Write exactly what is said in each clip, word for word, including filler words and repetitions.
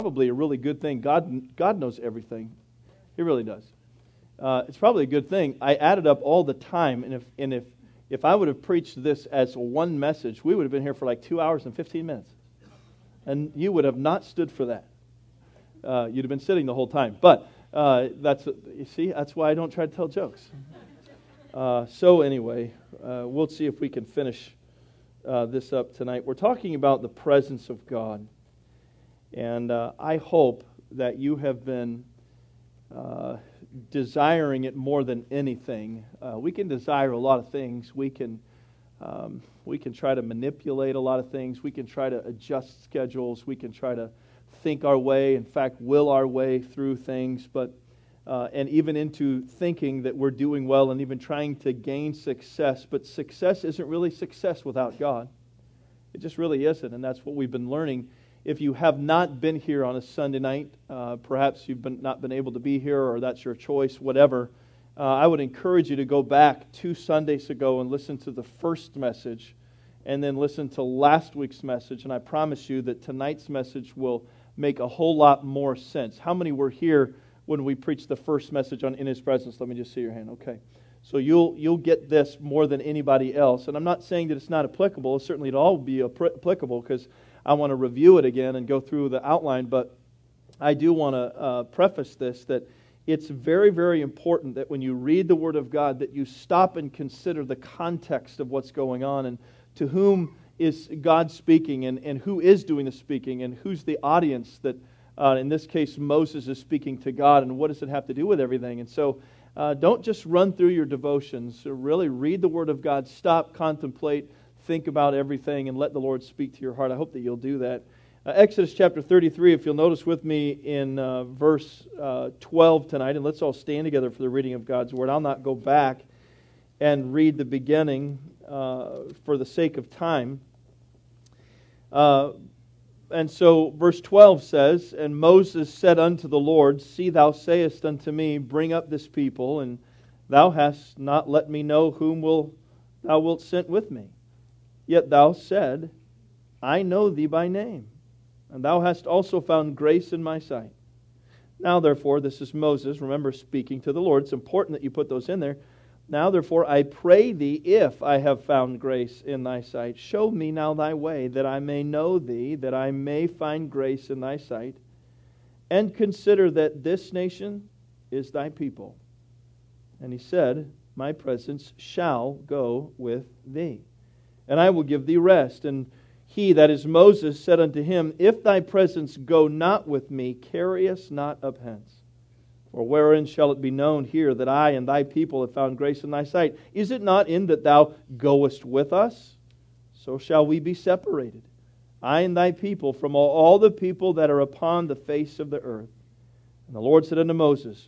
probably a really good thing. God, God knows everything. He really does. Uh, it's probably a good thing. I added up all the time, and if and if if I would have preached this as one message, we would have been here for like two hours and fifteen minutes, and you would have not stood for that. Uh, you'd have been sitting the whole time. But uh, that's you see, that's why I don't try to tell jokes. Uh, so anyway, uh, we'll see if we can finish uh, this up tonight. We're talking about the presence of God, and uh, I hope that you have been uh, desiring it more than anything. Uh, we can desire a lot of things. We can um, we can try to manipulate a lot of things. We can try to adjust schedules. We can try to think our way, in fact, will our way through things, but Uh, and even into thinking that we're doing well and even trying to gain success. But success isn't really success without God. It just really isn't, and that's what we've been learning. If you have not been here on a Sunday night, uh, perhaps you've been, not been able to be here, or that's your choice, whatever, uh, I would encourage you to go back two Sundays ago and listen to the first message, and then listen to last week's message, and I promise you that tonight's message will make a whole lot more sense. How many were here when we preached the first message on In His Presence? Let me just see your hand. Okay. So you'll you'll get this more than anybody else. And I'm not saying that it's not applicable. Certainly it'll all be applicable, because I want to review it again and go through the outline. But I do want to uh, preface this, that it's very, very important that when you read the Word of God, that you stop and consider the context of what's going on, and to whom is God speaking, and, and who is doing the speaking, and who's the audience that Uh, in this case, Moses is speaking to God, and what does it have to do with everything? And so uh, don't just run through your devotions. Really read the Word of God. Stop, contemplate, think about everything, and let the Lord speak to your heart. I hope that you'll do that. Uh, Exodus chapter thirty-three, if you'll notice with me in uh, verse uh, twelve tonight, and let's all stand together for the reading of God's Word. I'll not go back and read the beginning uh, for the sake of time. Uh And so verse twelve says, "And Moses said unto the Lord, See, thou sayest unto me, Bring up this people, and thou hast not let me know whom will thou wilt send with me. Yet thou said, I know thee by name, and thou hast also found grace in my sight. Now therefore," this is Moses, remember, speaking to the Lord. It's important that you put those in there. "Now therefore I pray thee, if I have found grace in thy sight, show me now thy way, that I may know thee, that I may find grace in thy sight. And consider that this nation is thy people." And he said, "My presence shall go with thee, and I will give thee rest. And he," that is Moses, "said unto him, If thy presence go not with me, carry us not up hence. Or wherein shall it be known here that I and thy people have found grace in thy sight? Is it not in that thou goest with us? So shall we be separated, I and thy people, from all, all the people that are upon the face of the earth. And the Lord said unto Moses,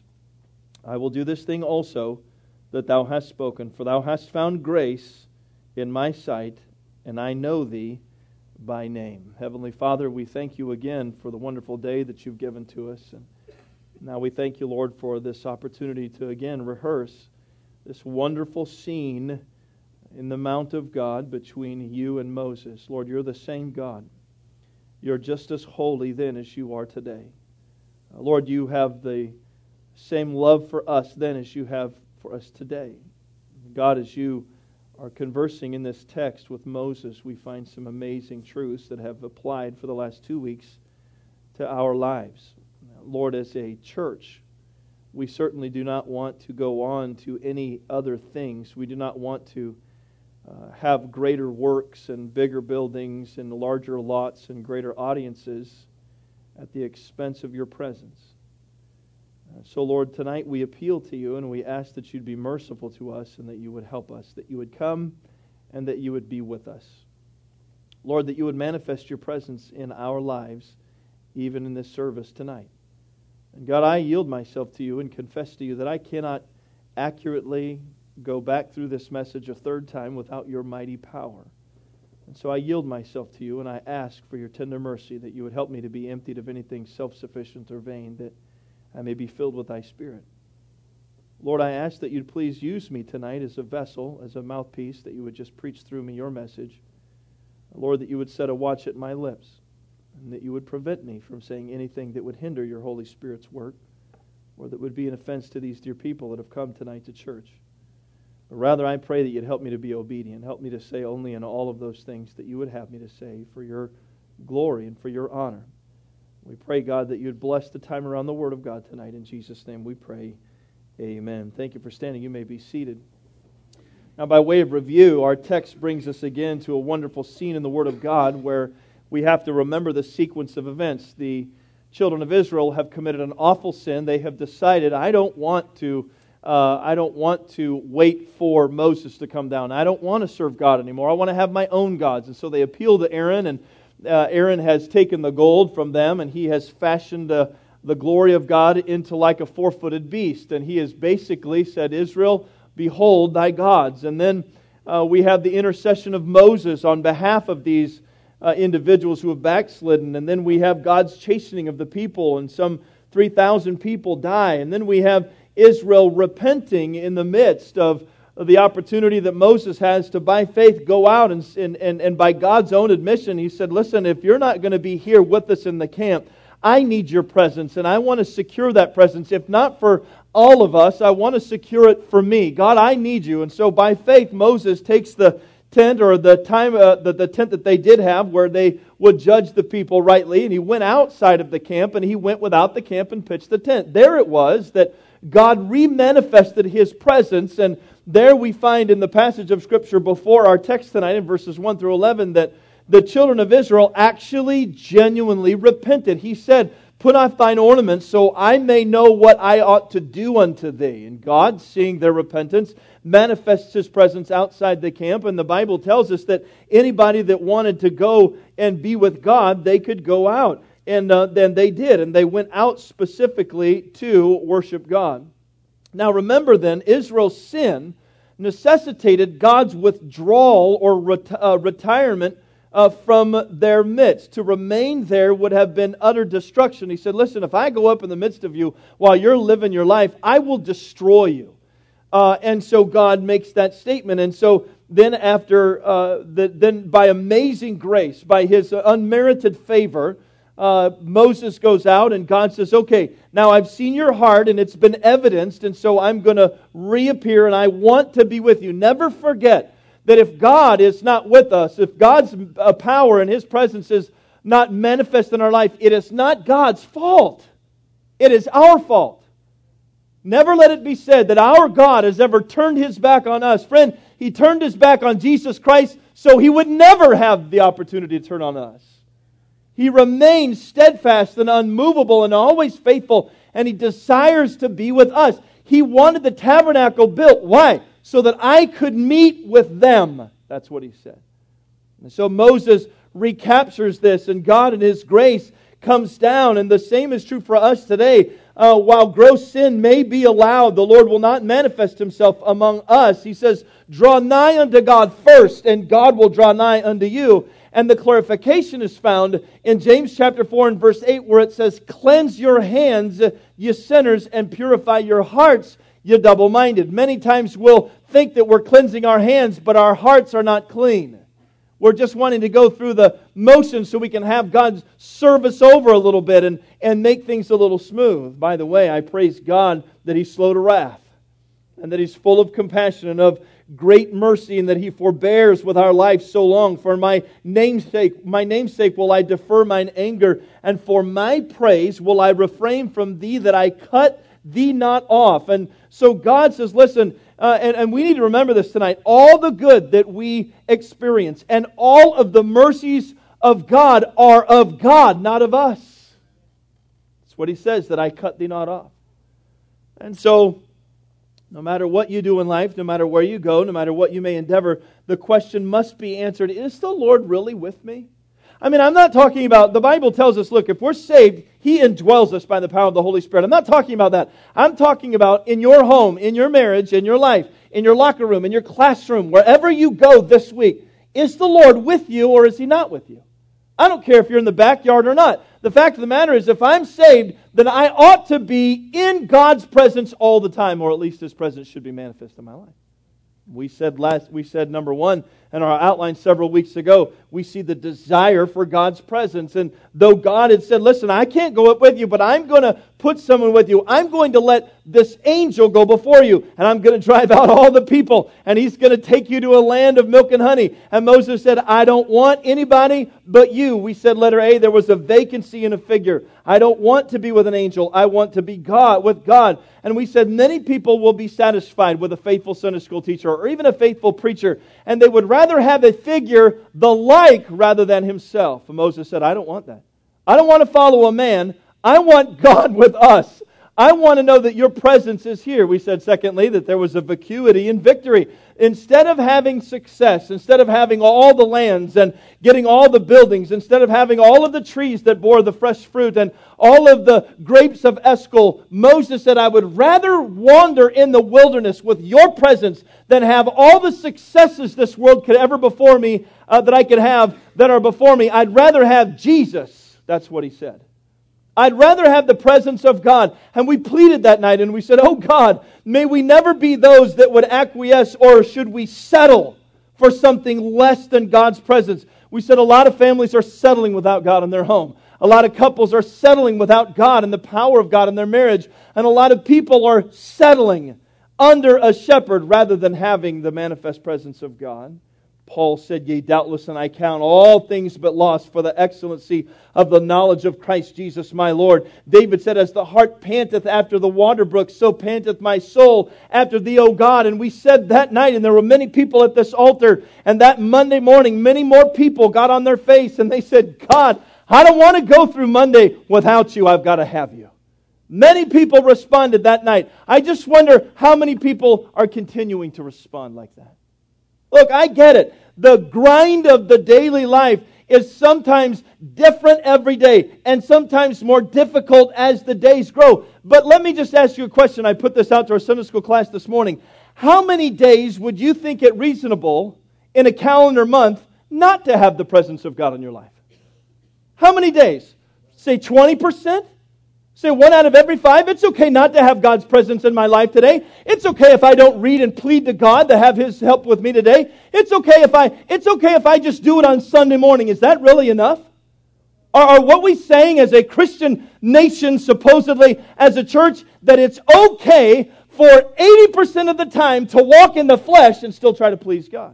I will do this thing also that thou hast spoken, for thou hast found grace in my sight, and I know thee by name." Heavenly Father, we thank you again for the wonderful day that you've given to us. And now we thank you, Lord, for this opportunity to again rehearse this wonderful scene in the Mount of God between you and Moses. Lord, you're the same God. You're just as holy then as you are today. Uh, Lord, you have the same love for us then as you have for us today. God, as you are conversing in this text with Moses, we find some amazing truths that have applied for the last two weeks to our lives. Lord, as a church, we certainly do not want to go on to any other things. We do not want to uh, have greater works and bigger buildings and larger lots and greater audiences at the expense of your presence. Uh, so, Lord, tonight we appeal to you, and we ask that you'd be merciful to us and that you would help us, that you would come and that you would be with us. Lord, that you would manifest your presence in our lives, even in this service tonight. And God, I yield myself to you and confess to you that I cannot accurately go back through this message a third time without your mighty power. And so I yield myself to you, and I ask for your tender mercy that you would help me to be emptied of anything self-sufficient or vain, that I may be filled with thy Spirit. Lord, I ask that you'd please use me tonight as a vessel, as a mouthpiece, that you would just preach through me your message. Lord, that you would set a watch at my lips, and that you would prevent me from saying anything that would hinder your Holy Spirit's work, or that would be an offense to these dear people that have come tonight to church. But rather, I pray that you'd help me to be obedient. Help me to say only in all of those things that you would have me to say for your glory and for your honor. We pray, God, that you'd bless the time around the Word of God tonight. In Jesus' name we pray. Amen. Thank you for standing. You may be seated. Now, by way of review, our text brings us again to a wonderful scene in the Word of God where we have to remember the sequence of events. The children of Israel have committed an awful sin. They have decided, I don't want to uh, I don't want to wait for Moses to come down. I don't want to serve God anymore. I want to have my own gods. And so they appeal to Aaron, and uh, Aaron has taken the gold from them, and he has fashioned uh, the glory of God into like a four-footed beast. And he has basically said, Israel, behold thy gods. And then uh, we have the intercession of Moses on behalf of these uh, individuals who have backslidden. And then we have God's chastening of the people, and some three thousand people die. And then we have Israel repenting in the midst of the opportunity that Moses has to, by faith, go out and, and, and by God's own admission, he said, listen, if you're not going to be here with us in the camp, I need your presence, and I want to secure that presence. If not for all of us, I want to secure it for me. God, I need you. And so by faith, Moses takes the tent, or the time uh, the, the tent that they did have where they would judge the people rightly, and he went outside of the camp, and he went without the camp and pitched the tent. There it was that God re-manifested His presence, and there we find in the passage of Scripture before our text tonight in verses one through eleven that the children of Israel actually genuinely repented. He said, put off thine ornaments so I may know what I ought to do unto thee. And God, seeing their repentance, manifests His presence outside the camp. And the Bible tells us that anybody that wanted to go and be with God, they could go out. And uh, then they did. And they went out specifically to worship God. Now remember then, Israel's sin necessitated God's withdrawal or ret- uh, retirement Uh, from their midst. To remain there would have been utter destruction. He said, listen, if I go up in the midst of you while you're living your life, I will destroy you. Uh, and so God makes that statement. And so then after, uh, the, then by amazing grace, by His unmerited favor, uh, Moses goes out and God says, okay, now I've seen your heart and it's been evidenced, and so I'm going to reappear and I want to be with you. Never forget that if God is not with us, if God's power and His presence is not manifest in our life, it is not God's fault. It is our fault. Never let it be said that our God has ever turned His back on us. Friend, He turned His back on Jesus Christ so He would never have the opportunity to turn on us. He remains steadfast and unmovable and always faithful, and He desires to be with us. He wanted the tabernacle built. Why? So that I could meet with them. That's what He said. And so Moses recaptures this, and God in His grace comes down, and the same is true for us today. Uh, while gross sin may be allowed, the Lord will not manifest Himself among us. He says, draw nigh unto God first, and God will draw nigh unto you. And the clarification is found in James chapter four and verse eight, where it says, cleanse your hands, ye sinners, and purify your hearts, ye double-minded. Many times we'll think that we're cleansing our hands, but our hearts are not clean. We're just wanting to go through the motions so we can have God serve us over a little bit and, and make things a little smooth. By the way, I praise God that He's slow to wrath, and that He's full of compassion and of great mercy, and that He forbears with our life so long. For my namesake, my namesake will I defer mine anger, and for my praise will I refrain from thee, that I cut thee not off. And so God says, listen, uh, and, and we need to remember this tonight, all the good that we experience and all of the mercies of God are of God, not of us. That's what He says, that I cut thee not off. And so, no matter what you do in life, no matter where you go, no matter what you may endeavor, the question must be answered, is the Lord really with me? I mean, I'm not talking about, the Bible tells us, look, if we're saved, He indwells us by the power of the Holy Spirit. I'm not talking about that. I'm talking about in your home, in your marriage, in your life, in your locker room, in your classroom, wherever you go this week. Is the Lord with you or is He not with you? I don't care if you're in the backyard or not. The fact of the matter is, if I'm saved, then I ought to be in God's presence all the time, or at least His presence should be manifest in my life. We said last, we said number one, in our outline several weeks ago, we see the desire for God's presence. And though God had said, listen, I can't go up with you, but I'm going to put someone with you. I'm going to let this angel go before you, and I'm going to drive out all the people, and he's going to take you to a land of milk and honey. And Moses said, I don't want anybody but you. We said, letter A, there was a vacancy in a figure. I don't want to be with an angel. I want to be God with God. And we said many people will be satisfied with a faithful Sunday school teacher or even a faithful preacher, and they would rather have a figure the like rather than himself. And Moses said, I don't want that. I don't want to follow a man. I want God with us. I want to know that your presence is here. We said, secondly, that there was a vacuity in victory. Instead of having success, instead of having all the lands and getting all the buildings, instead of having all of the trees that bore the fresh fruit and all of the grapes of Eshcol, Moses said, I would rather wander in the wilderness with your presence than have all the successes this world could ever before me, uh, that I could have, that are before me. I'd rather have Jesus. That's what he said. I'd rather have the presence of God. And we pleaded that night and we said, oh God, may we never be those that would acquiesce, or should we settle for something less than God's presence. We said a lot of families are settling without God in their home. A lot of couples are settling without God and the power of God in their marriage. And a lot of people are settling under a shepherd rather than having the manifest presence of God. Paul said, yea, doubtless, and I count all things but loss for the excellency of the knowledge of Christ Jesus my Lord. David said, as the hart panteth after the water brook, so panteth my soul after thee, O God. And we said that night, and there were many people at this altar, and that Monday morning, many more people got on their face, and they said, God, I don't want to go through Monday without you. I've got to have you. Many people responded that night. I just wonder how many people are continuing to respond like that. Look, I get it. The grind of the daily life is sometimes different every day and sometimes more difficult as the days grow. But let me just ask you a question. I put this out to our Sunday school class this morning. How many days would you think it reasonable in a calendar month not to have the presence of God in your life? How many days? Say twenty percent? Say one out of every five? It's okay not to have God's presence in my life today. It's okay if I don't read and plead to God to have His help with me today. It's okay if I it's okay if I just do it on Sunday morning. Is that really enough? Are, are what we saying as a Christian nation, supposedly as a church, that it's okay for eighty percent of the time to walk in the flesh and still try to please God?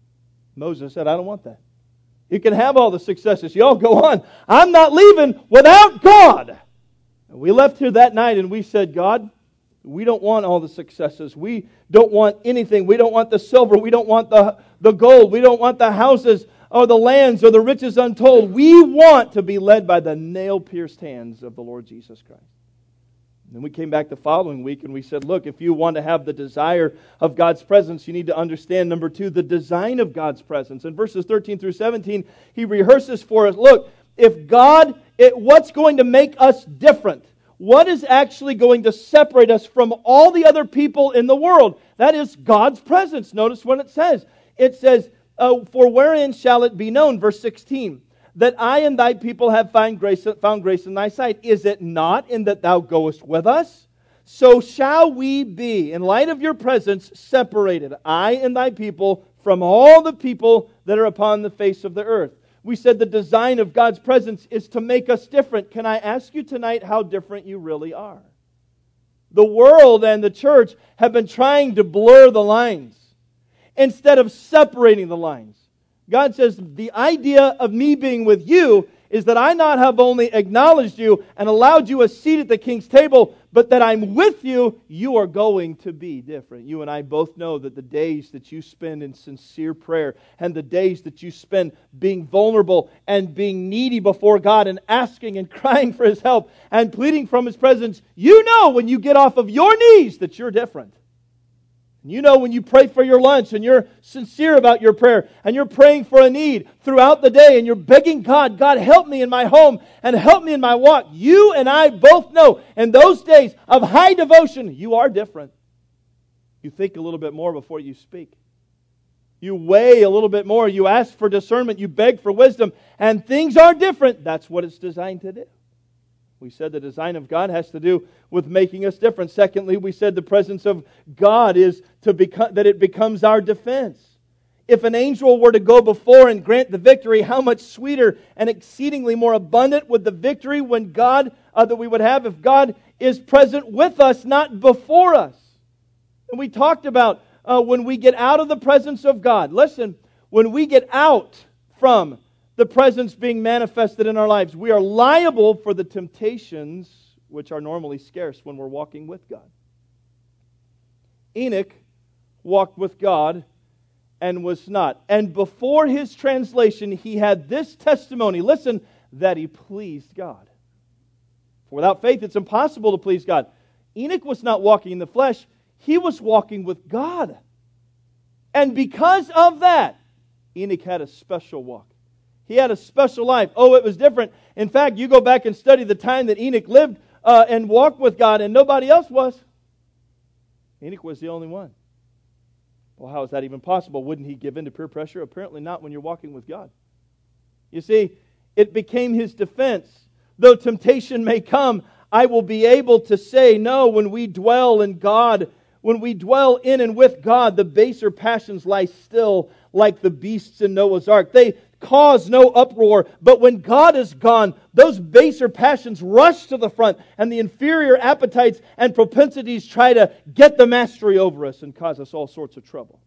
Moses said, I don't want that. You can have all the successes. You all go on. I'm not leaving without God. We left here that night and we said, God, we don't want all the successes. We don't want anything. We don't want the silver. We don't want the, the gold. We don't want the houses or the lands or the riches untold. We want to be led by the nail-pierced hands of the Lord Jesus Christ. And then we came back the following week and we said, look, if you want to have the desire of God's presence, you need to understand, number two, the design of God's presence. In verses thirteen through seventeen, he rehearses for us, look, if God, it, what's going to make us different? What is actually going to separate us from all the other people in the world? That is God's presence. Notice what it says. It says, uh, for wherein shall it be known, verse sixteen, that I and thy people have found grace, found grace in thy sight? Is it not in that thou goest with us? So shall we be, in light of your presence, separated, I and thy people, from all the people that are upon the face of the earth. We said the design of God's presence is to make us different. Can I ask you tonight how different you really are? The world and the church have been trying to blur the lines instead of separating the lines. God says, the idea of me being with you is that I not have only acknowledged you and allowed you a seat at the king's table, but that I'm with you, you are going to be different. You and I both know that the days that you spend in sincere prayer and the days that you spend being vulnerable and being needy before God and asking and crying for His help and pleading from His presence, you know when you get off of your knees that you're different. You know when you pray for your lunch and you're sincere about your prayer and you're praying for a need throughout the day and you're begging God, God help me in my home and help me in my walk. You and I both know in those days of high devotion, you are different. You think a little bit more before you speak. You weigh a little bit more. You ask for discernment. You beg for wisdom. And things are different. That's what it's designed to do. We said the design of God has to do with making us different. Secondly, we said the presence of God is to become, that it becomes our defense. If an angel were to go before and grant the victory, how much sweeter and exceedingly more abundant would the victory when God uh, that we would have if God is present with us, not before us. And we talked about uh, when we get out of the presence of God. Listen, when we get out from the presence being manifested in our lives, we are liable for the temptations which are normally scarce when we're walking with God. Enoch walked with God and was not. And before his translation, he had this testimony, listen, that he pleased God. For without faith, it's impossible to please God. Enoch was not walking in the flesh. He was walking with God. And because of that, Enoch had a special walk. He had a special life. Oh, it was different. In fact, you go back and study the time that Enoch lived uh, and walked with God, and nobody else was. Enoch was the only one. Well, how is that even possible? Wouldn't he give in to peer pressure? Apparently not when you're walking with God. You see, it became his defense. Though temptation may come, I will be able to say no. When we dwell in God, when we dwell in and with God, the baser passions lie still like the beasts in Noah's ark. They cause no uproar, but when God is gone, those baser passions rush to the front, and the inferior appetites and propensities try to get the mastery over us and cause us all sorts of trouble.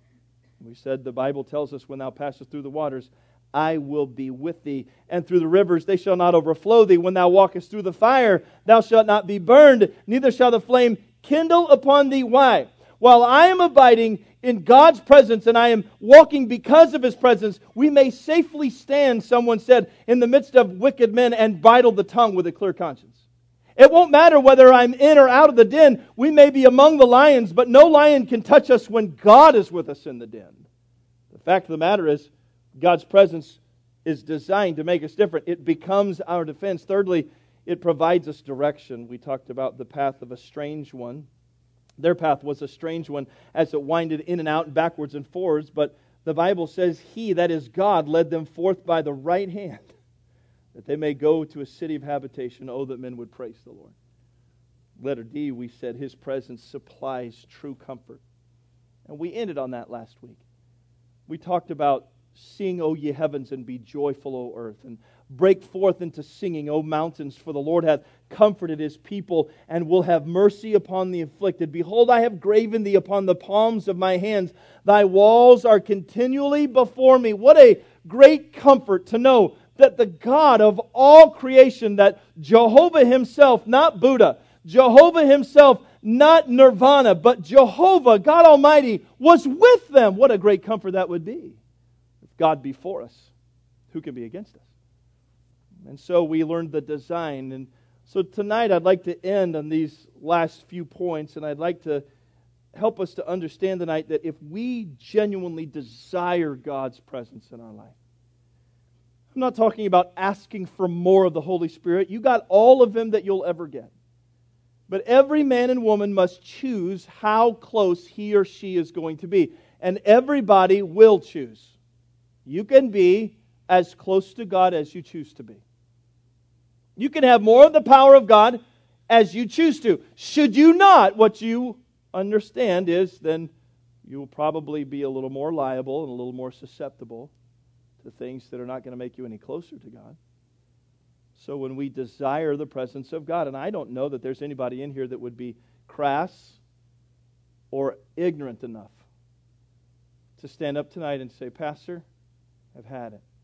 We said the Bible tells us, when thou passest through the waters, I will be with thee. And through the rivers they shall not overflow thee. When thou walkest through the fire, thou shalt not be burned, neither shall the flame kindle upon thee. Why? While I am abiding in God's presence and I am walking because of His presence, we may safely stand, someone said, in the midst of wicked men and bridle the tongue with a clear conscience. It won't matter whether I'm in or out of the den. We may be among the lions, but no lion can touch us when God is with us in the den. The fact of the matter is, God's presence is designed to make us different. It becomes our defense. Thirdly, it provides us direction. We talked about the path of a strange one. Their path was a strange one as it winded in and out, backwards and forwards. But the Bible says He, that is God, led them forth by the right hand, that they may go to a city of habitation. Oh, that men would praise the Lord. Letter D, we said His presence supplies true comfort. And we ended on that last week. We talked about sing, O ye heavens, and be joyful, O earth, and break forth into singing, O mountains, for the Lord hath comforted His people, and will have mercy upon the afflicted. Behold, I have graven thee upon the palms of my hands. Thy walls are continually before me. What a great comfort to know that the God of all creation, that Jehovah Himself, not Buddha, Jehovah Himself, not Nirvana, but Jehovah, God Almighty, was with them. What a great comfort that would be. If God be for us, who can be against us? And so we learned the design. And so tonight I'd like to end on these last few points, and I'd like to help us to understand tonight that if we genuinely desire God's presence in our life, I'm not talking about asking for more of the Holy Spirit. You got all of Him that you'll ever get. But every man and woman must choose how close he or she is going to be. And everybody will choose. You can be as close to God as you choose to be. You can have more of the power of God as you choose to. Should you not, what you understand is then you will probably be a little more liable and a little more susceptible to things that are not going to make you any closer to God. So when we desire the presence of God, and I don't know that there's anybody in here that would be crass or ignorant enough to stand up tonight and say, Pastor, I've had it.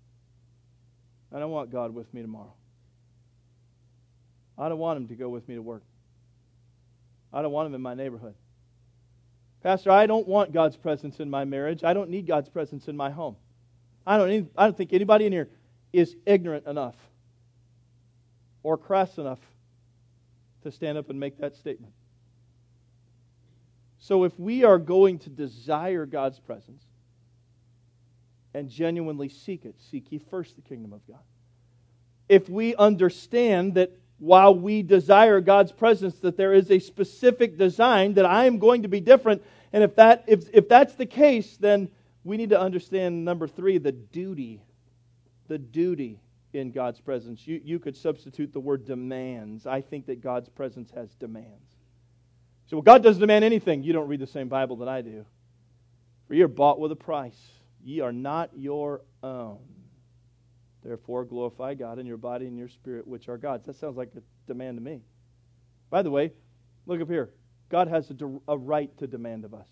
I don't want God with me tomorrow. I don't want Him to go with me to work. I don't want Him in my neighborhood. Pastor, I don't want God's presence in my marriage. I don't need God's presence in my home. I don't need, I don't think anybody in here is ignorant enough or crass enough to stand up and make that statement. So if we are going to desire God's presence and genuinely seek it, seek ye first the kingdom of God. If we understand that while we desire God's presence, that there is a specific design, that I am going to be different, and if that if, if that's the case, then we need to understand, number three, the duty. The duty in God's presence. You, you could substitute the word demands. I think that God's presence has demands. So, well, God doesn't demand anything. You don't read the same Bible that I do. For ye are bought with a price. Ye are not your own. Therefore glorify God in your body and your spirit, which are God's. That sounds like a demand to me. By the way, look up here. God has a, a right to demand of us.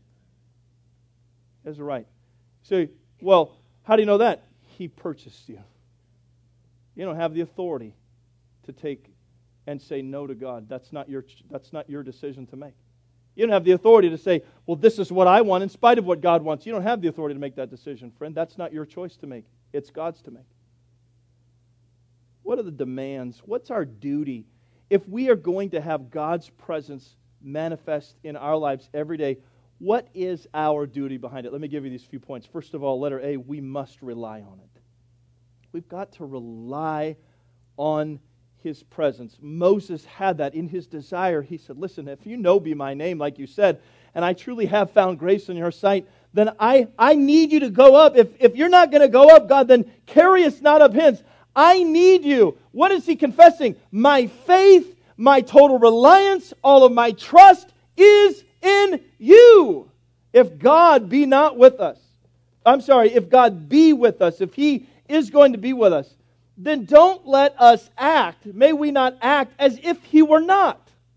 He has a right. So, well, how do you know that? He purchased you. You don't have the authority to take and say no to God. That's not your, that's not your decision to make. You don't have the authority to say, well, this is what I want in spite of what God wants. You don't have the authority to make that decision, friend. That's not your choice to make. It's God's to make. What are the demands? What's our duty? If we are going to have God's presence manifest in our lives every day, what is our duty behind it? Let me give you these few points. First of all, letter A, we must rely on it. We've got to rely on His presence. Moses had that in his desire. He said, listen, if you know be my name, like you said, and I truly have found grace in your sight, then I, I need you to go up. If, if you're not going to go up, God, then carry us not up hence. I need you. What is he confessing? My faith, my total reliance, all of my trust is in you. If God be not with us, I'm sorry, if God be with us, if He is going to be with us, then don't let us act, may we not act as if He were not.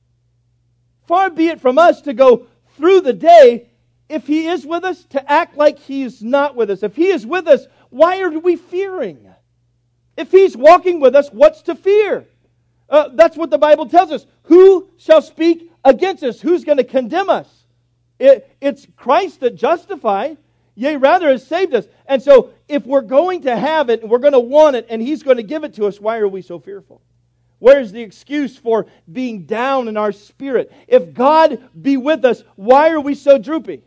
Far be it from us to go through the day, if He is with us, to act like He is not with us. If He is with us, why are we fearing? If He's walking with us, what's to fear? Uh, that's what the Bible tells us. Who shall speak against us? Who's going to condemn us? It, it's Christ that justifies. Yea, rather has saved us. And so, if we're going to have it, and we're going to want it, and He's going to give it to us, why are we so fearful? Where's the excuse for being down in our spirit? If God be with us, why are we so droopy?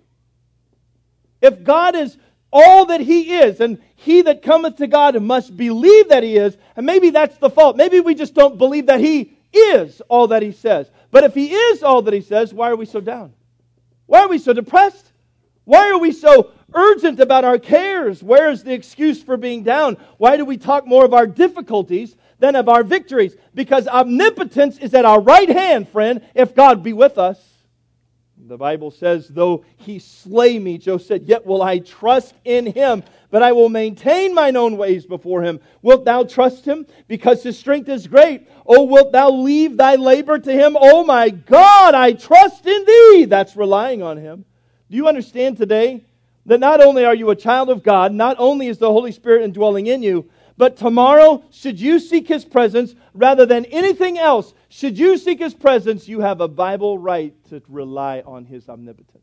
If God is all that He is, and he that cometh to God must believe that He is, and maybe that's the fault. Maybe we just don't believe that He is all that He says. But if He is all that He says, why are we so down? Why are we so depressed? Why are we so urgent about our cares? Where is the excuse for being down? Why do we talk more of our difficulties than of our victories? Because omnipotence is at our right hand, friend, if God be with us. The Bible says, though He slay me, Job said, yet will I trust in Him, but I will maintain mine own ways before Him. Wilt thou trust Him? Because His strength is great. Oh, wilt thou leave thy labor to Him? Oh my God, I trust in Thee. That's relying on Him. Do you understand today that not only are you a child of God, not only is the Holy Spirit indwelling in you, but tomorrow, should you seek His presence rather than anything else, should you seek His presence, you have a Bible right to rely on His omnipotence.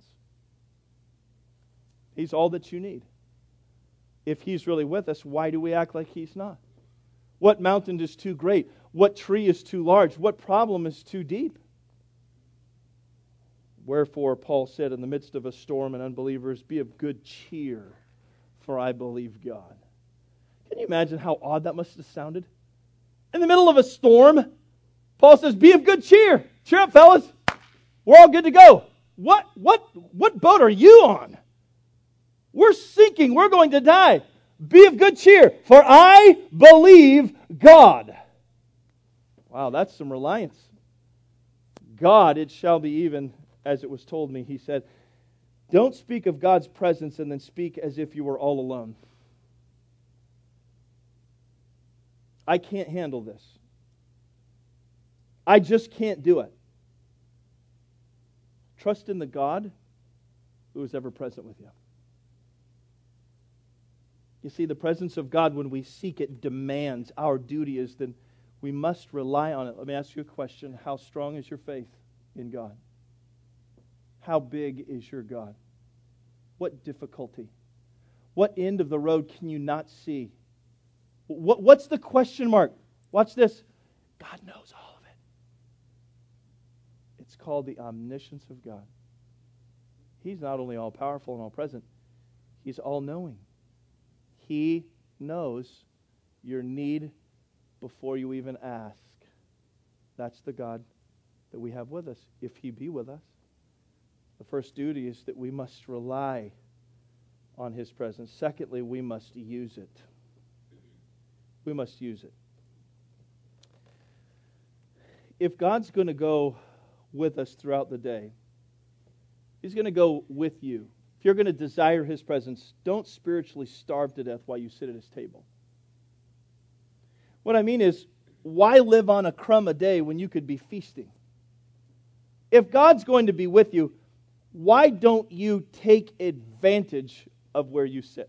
He's all that you need. If He's really with us, why do we act like He's not? What mountain is too great? What tree is too large? What problem is too deep? Wherefore, Paul said, in the midst of a storm and unbelievers, be of good cheer, for I believe God. Can you imagine how odd that must have sounded? In the middle of a storm, Paul says, be of good cheer. Cheer up, fellas. We're all good to go. What, what, what boat are you on? We're sinking. We're going to die. Be of good cheer, for I believe God. Wow, that's some reliance. God, it shall be even as it was told me. He said, don't speak of God's presence and then speak as if you were all alone. I can't handle this. I just can't do it. Trust in the God who is ever present with you. You see, the presence of God, when we seek it, demands our duty is then we must rely on it. Let me ask you a question. How strong is your faith in God? How big is your God? What difficulty? What end of the road can you not see? What, what's the question mark? Watch this. God knows all of it. It's called the omniscience of God. He's not only all-powerful and all-present, He's all-knowing. He knows your need before you even ask. That's the God that we have with us, if He be with us. The first duty is that we must rely on His presence. Secondly, we must use it. We must use it. If God's going to go with us throughout the day, He's going to go with you. If you're going to desire His presence, don't spiritually starve to death while you sit at His table. What I mean is, why live on a crumb a day when you could be feasting? If God's going to be with you, why don't you take advantage of where you sit?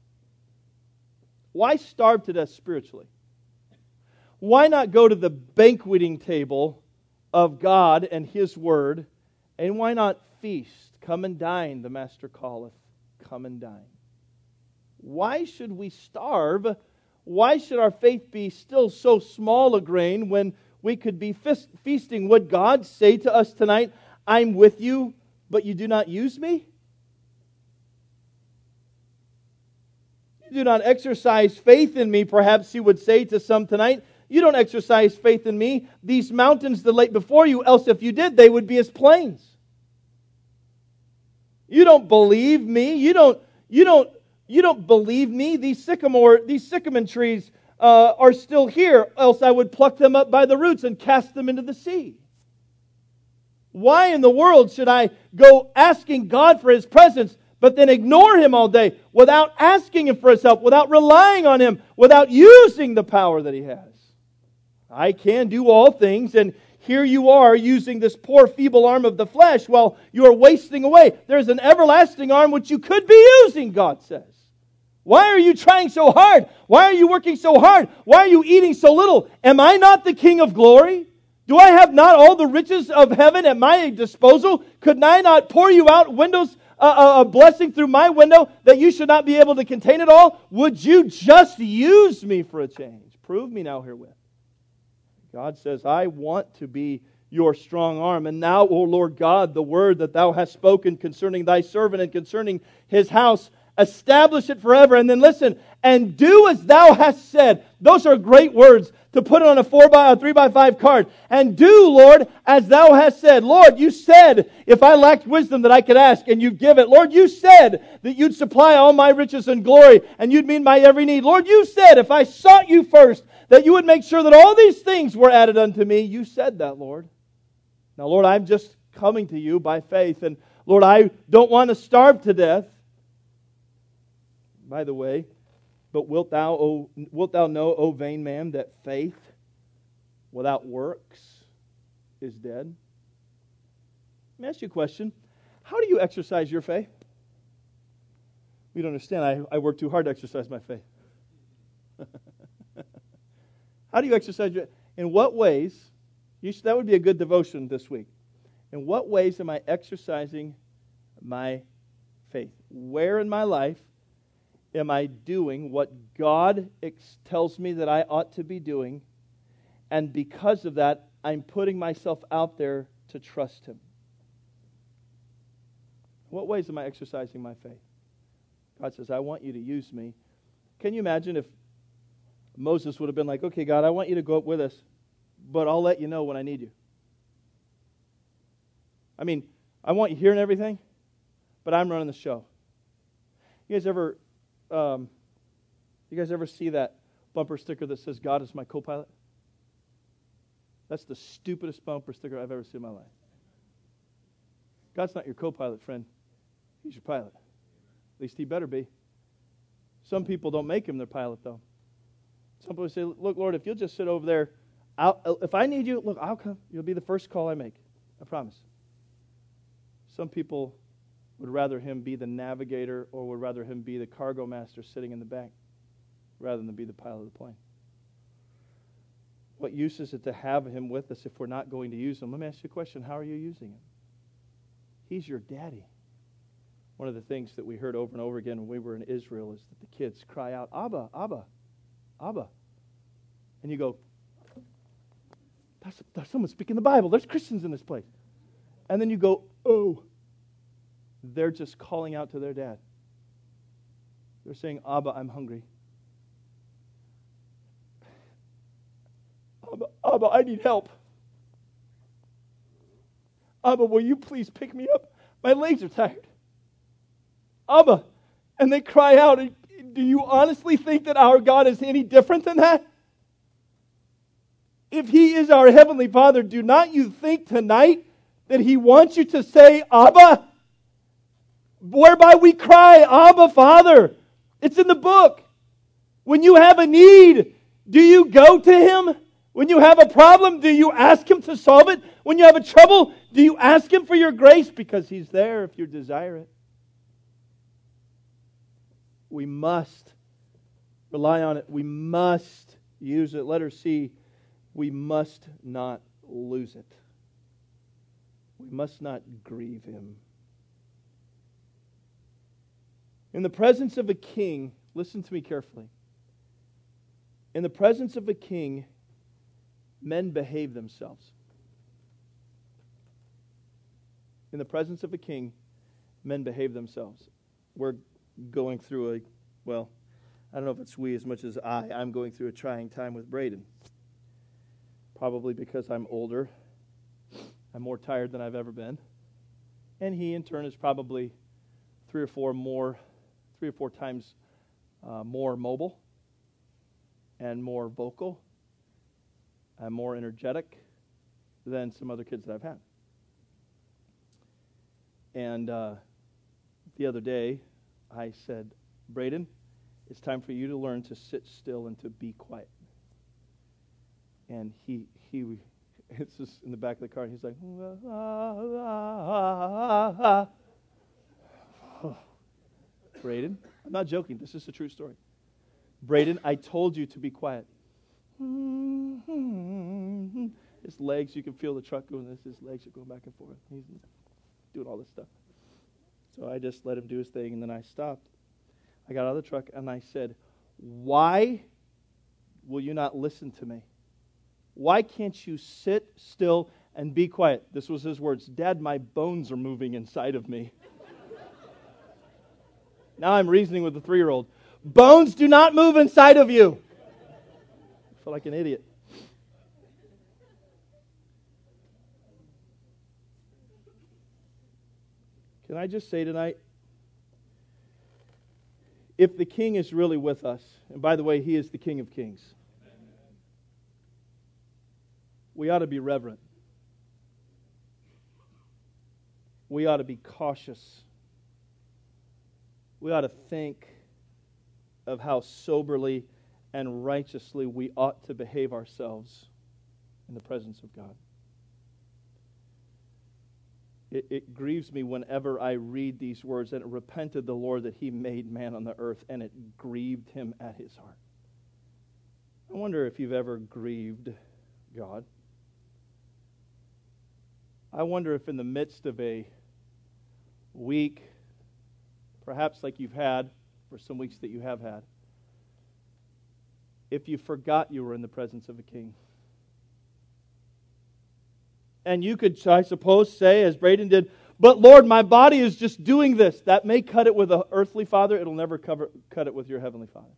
Why starve to death spiritually? Why not go to the banqueting table of God and His Word, and why not feast? Come and dine, the Master calleth. Come and dine. Why should we starve? Why should our faith be still so small a grain when we could be feasting? Would God say to us tonight, I'm with you, but you do not use me? You do not exercise faith in me, perhaps He would say to some tonight. You don't exercise faith in me. These mountains that lay before you, else if you did, they would be as plains. You don't believe me. You don't, you don't, you don't believe me. These sycamore, these sycamore trees uh, are still here, else I would pluck them up by the roots and cast them into the sea. Why in the world should I go asking God for His presence, but then ignore Him all day without asking Him for His help, without relying on Him, without using the power that He has? I can do all things, and here you are using this poor feeble arm of the flesh while you are wasting away. There's an everlasting arm which you could be using, God says. Why are you trying so hard? Why are you working so hard? Why are you eating so little? Am I not the King of glory? Do I have not all the riches of heaven at my disposal? Could I not pour you out windows, uh, a blessing through my window that you should not be able to contain it all? Would you just use me for a change? Prove me now herewith. God says, I want to be your strong arm. And now, O Lord God, the word that thou hast spoken concerning thy servant and concerning his house, establish it forever. And then listen, and do as thou hast said. Those are great words to put on a four by a three by five card. And do, Lord, as thou hast said. Lord, you said if I lacked wisdom that I could ask, and you'd give it. Lord, you said that you'd supply all my riches and glory, and you'd meet my every need. Lord, you said if I sought you first, that you would make sure that all these things were added unto me. You said that, Lord. Now, Lord, I'm just coming to you by faith. And, Lord, I don't want to starve to death. By the way, but wilt thou, o, wilt thou know, O vain man, that faith without works is dead? Let me ask you a question. How do you exercise your faith? You don't understand. I, I work too hard to exercise my faith. How do you exercise your... In what ways... You should, that would be a good devotion this week. In what ways am I exercising my faith? Where in my life am I doing what God ex- tells me that I ought to be doing? And because of that, I'm putting myself out there to trust Him. What ways am I exercising my faith? God says, I want you to use me. Can you imagine if Moses would have been like, okay, God, I want you to go up with us, but I'll let you know when I need you. I mean, I want you here and everything, but I'm running the show. You guys ever, um, you guys ever see that bumper sticker that says, God is my co-pilot? That's the stupidest bumper sticker I've ever seen in my life. God's not your co-pilot, friend. He's your pilot. At least He better be. Some people don't make Him their pilot, though. Some people say, look, Lord, if you'll just sit over there, I'll, if I need you, look, I'll come. You'll be the first call I make. I promise. Some people would rather Him be the navigator or would rather Him be the cargo master sitting in the back rather than be the pilot of the plane. What use is it to have Him with us if we're not going to use Him? Let me ask you a question. How are you using Him? He's your daddy. One of the things that we heard over and over again when we were in Israel is that the kids cry out, Abba, Abba, Abba. And you go, that's, that's someone speaking the Bible. There's Christians in this place. And then you go, oh. They're just calling out to their dad. They're saying, Abba, I'm hungry. Abba, Abba, I need help. Abba, will you please pick me up? My legs are tired. Abba. And they cry out. Do you honestly think that our God is any different than that? If He is our Heavenly Father, do not you think tonight that He wants you to say, Abba? whereby we cry, Abba, Father. It's in the book. When you have a need, do you go to Him? When you have a problem, do you ask Him to solve it? When you have a trouble, do you ask Him for your grace? Because He's there if you desire it. We must rely on it. We must use it. Letter C, we must not lose it. We must not grieve Him. In the presence of a king, listen to me carefully. In the presence of a king, men behave themselves. In the presence of a king, men behave themselves. We're going through a, well, I don't know if it's we as much as I. I'm going through a trying time with Braden. Probably because I'm older. I'm more tired than I've ever been. And he, in turn, is probably three or four more, three or four times uh, more mobile and more vocal and more energetic than some other kids that I've had. And uh, the other day, I said, Braden, it's time for you to learn to sit still and to be quiet. And he, he, it's just in the back of the car, and he's like, ah, ah, ah, ah. Braden, I'm not joking, this is a true story. Braden, I told you to be quiet. His legs, you can feel the truck going this, his legs are going back and forth. He's doing all this stuff. So I just let him do his thing, and then I stopped. I got out of the truck, and I said, why will you not listen to me? Why can't you sit still and be quiet? This was his words. Dad, my bones are moving inside of me. Now I'm reasoning with the three-year-old. Bones do not move inside of you. I feel like an idiot. Can I just say tonight, if the King is really with us, and by the way, He is the King of Kings, we ought to be reverent. We ought to be cautious. We ought to think of how soberly and righteously we ought to behave ourselves in the presence of God. It, it grieves me whenever I read these words, and it repented the Lord that He made man on the earth, and it grieved Him at His heart. I wonder if you've ever grieved God. I wonder if in the midst of a week, perhaps like you've had for some weeks that you have had, if you forgot you were in the presence of a king. And you could, I suppose, say, as Braden did, but Lord, my body is just doing this. That may cut it with an earthly father. It'll never cover, cut it with your heavenly Father.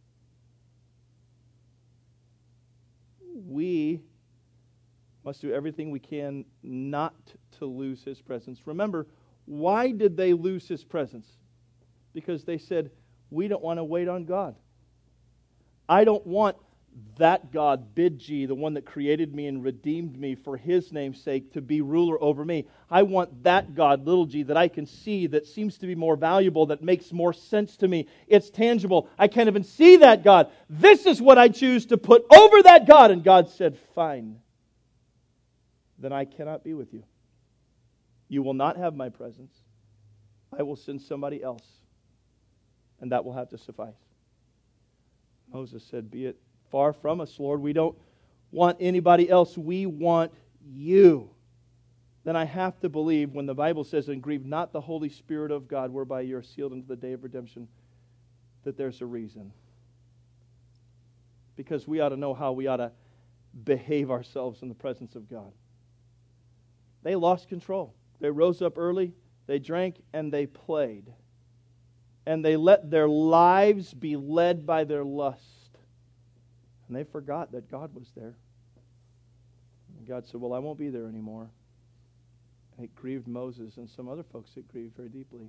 We must do everything we can not to lose His presence. Remember, why did they lose His presence? Because they said, we don't want to wait on God. I don't want that God, Bidji, the one that created me and redeemed me for His name's sake, to be ruler over me. I want that God, little g, that I can see, that seems to be more valuable, that makes more sense to me. It's tangible. I can't even see that God. This is what I choose to put over that God. And God said, fine. Then I cannot be with you. You will not have my presence. I will send somebody else. And that will have to suffice. Moses said, be it far from us, Lord. We don't want anybody else. We want you. Then I have to believe when the Bible says, and grieve not the Holy Spirit of God, whereby you are sealed unto the day of redemption, that there's a reason. Because we ought to know how we ought to behave ourselves in the presence of God. They lost control. They rose up early, they drank, and they played. And they let their lives be led by their lust. And they forgot that God was there. And God said, well, I won't be there anymore. And it grieved Moses and some other folks it grieved very deeply.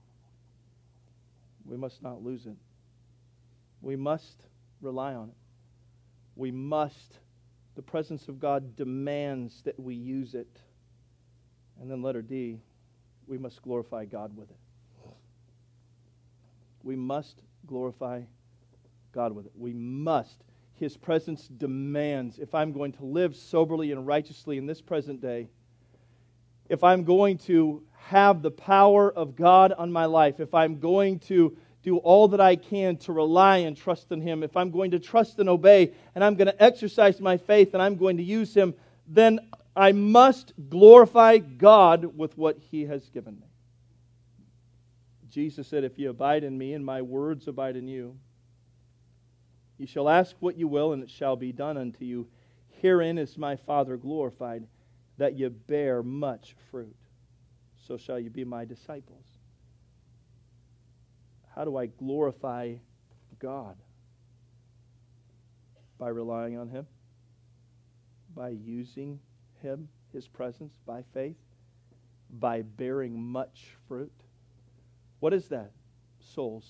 We must not lose it. We must rely on it. We must. The presence of God demands that we use it. And then letter D, we must glorify God with it. We must glorify God with it. We must. His presence demands, if I'm going to live soberly and righteously in this present day, if I'm going to have the power of God on my life, if I'm going to do all that I can to rely and trust in Him, if I'm going to trust and obey, and I'm going to exercise my faith, and I'm going to use Him, then I must glorify God with what He has given me. Jesus said, if you abide in me and my words abide in you, you shall ask what you will, and it shall be done unto you. Herein is my Father glorified, that you bear much fruit. So shall you be my disciples. How do I glorify God? By relying on Him, by using Him, His presence, by faith, by bearing much fruit. What is that? Souls.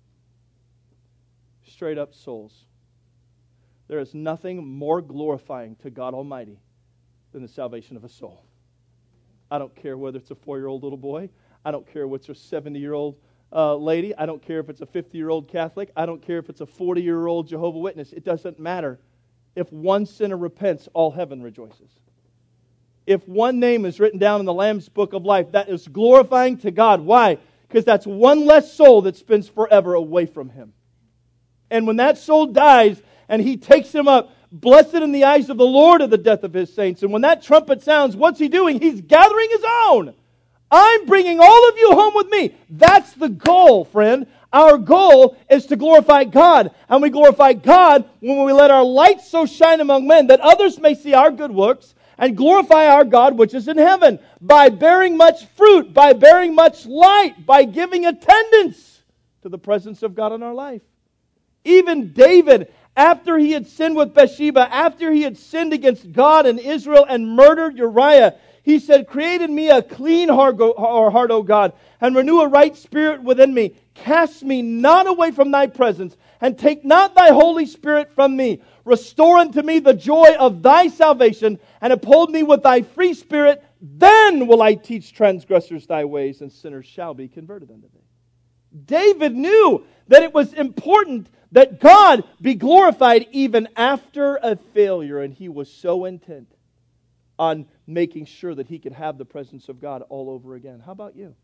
Straight up souls. There is nothing more glorifying to God Almighty than the salvation of a soul. I don't care whether it's a four-year-old little boy. I don't care whether it's a seventy-year-old uh, lady. I don't care if it's a fifty-year-old Catholic. I don't care if it's a forty-year-old Jehovah's Witness. It doesn't matter. If one sinner repents, all heaven rejoices. If one name is written down in the Lamb's Book of Life, that is glorifying to God. Why? Because that's one less soul that spends forever away from Him. And when that soul dies and He takes him up, blessed in the eyes of the Lord are the death of His saints. And when that trumpet sounds, what's He doing? He's gathering His own. I'm bringing all of you home with me. That's the goal, friend. Our goal is to glorify God. And we glorify God when we let our light so shine among men that others may see our good works and glorify our God which is in heaven. By bearing much fruit, by bearing much light, by giving attendance to the presence of God in our life. Even David, after he had sinned with Bathsheba, after he had sinned against God and Israel and murdered Uriah, he said, create in me a clean heart, O God, and renew a right spirit within me. Cast me not away from Thy presence, and take not Thy Holy Spirit from me. Restore unto me the joy of Thy salvation, and uphold me with Thy free spirit. Then will I teach transgressors Thy ways, and sinners shall be converted unto Thee. David knew that it was important that God be glorified even after a failure, and he was so intent on making sure that he could have the presence of God all over again. How about you?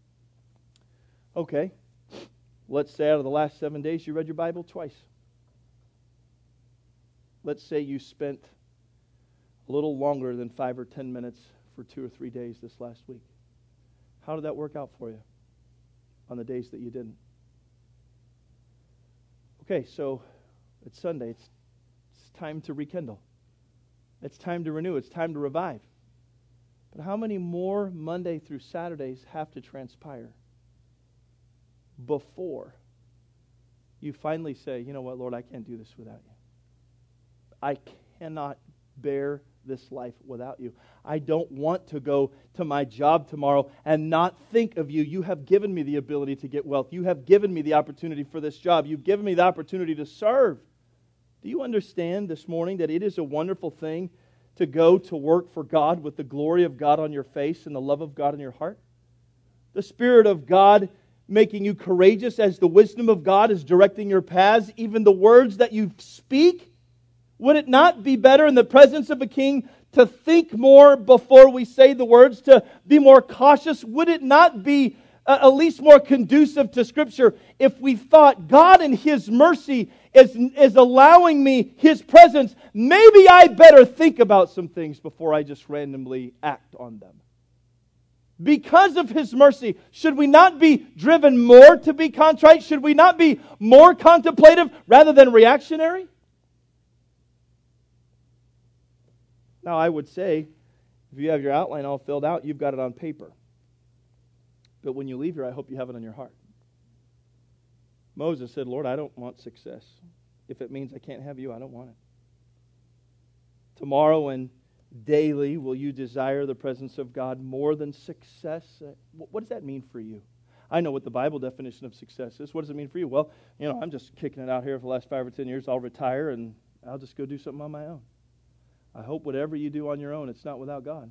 Okay, let's say out of the last seven days you read your Bible twice. Let's say you spent a little longer than five or ten minutes for two or three days this last week. How did that work out for you on the days that you didn't? Okay, so it's Sunday. It's, it's time to rekindle. It's time to renew. It's time to revive. But how many more Monday through Saturdays have to transpire before you finally say, you know what, Lord, I can't do this without you. I cannot bear this life without you. I don't want to go to my job tomorrow and not think of you. You have given me the ability to get wealth. You have given me the opportunity for this job. You've given me the opportunity to serve. Do you understand this morning that it is a wonderful thing to go to work for God with the glory of God on your face and the love of God in your heart? The Spirit of God making you courageous as the wisdom of God is directing your paths, even the words that you speak. Would it not be better in the presence of a king to think more before we say the words, to be more cautious? Would it not be uh, at least more conducive to Scripture if we thought God in His mercy is, is allowing me His presence? Maybe I better think about some things before I just randomly act on them. Because of His mercy, should we not be driven more to be contrite? Should we not be more contemplative rather than reactionary? Now, I would say, if you have your outline all filled out, you've got it on paper. But when you leave here, I hope you have it on your heart. Moses said, Lord, I don't want success. If it means I can't have you, I don't want it. Tomorrow and daily, will you desire the presence of God more than success? What does that mean for you? I know what the Bible definition of success is. What does it mean for you? Well, you know, I'm just kicking it out here for the last five or ten years. I'll retire and I'll just go do something on my own. I hope whatever you do on your own, it's not without God.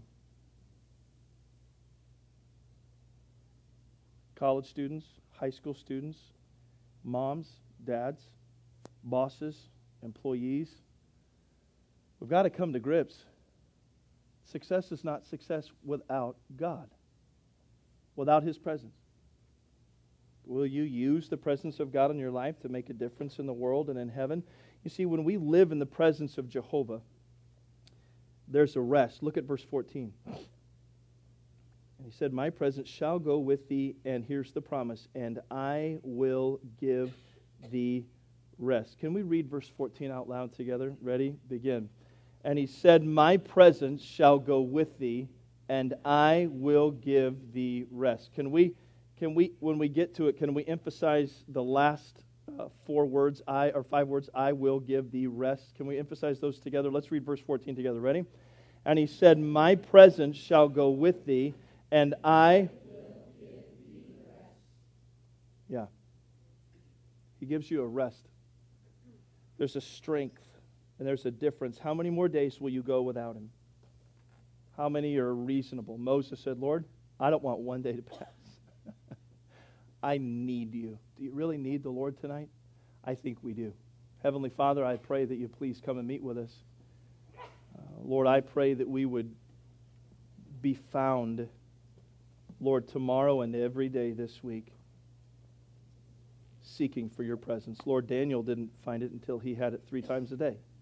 College students, high school students, moms, dads, bosses, employees. We've got to come to grips. Success is not success without God, without His presence. Will you use the presence of God in your life to make a difference in the world and in heaven? You see, when we live in the presence of Jehovah, there's a rest. Look at verse fourteen. And he said, my presence shall go with thee, and here's the promise, and I will give thee rest. Can we read verse fourteen out loud together? Ready? Begin. And he said, my presence shall go with thee, and I will give thee rest. Can we, can we, when we get to it, can we emphasize the last uh, four words, I, or five words, I will give thee rest? Can we emphasize those together? Let's read verse fourteen together. Ready? And he said, my presence shall go with thee, and I will give thee rest. Yeah. He gives you a rest. There's a strength, and there's a difference. How many more days will you go without Him? How many are reasonable? Moses said, Lord, I don't want one day to pass. I need you. Do you really need the Lord tonight? I think we do. Heavenly Father, I pray that you please come and meet with us. Uh, Lord, I pray that we would be found, Lord, tomorrow and every day this week, seeking for your presence. Lord, Daniel didn't find it until he had it three times a day.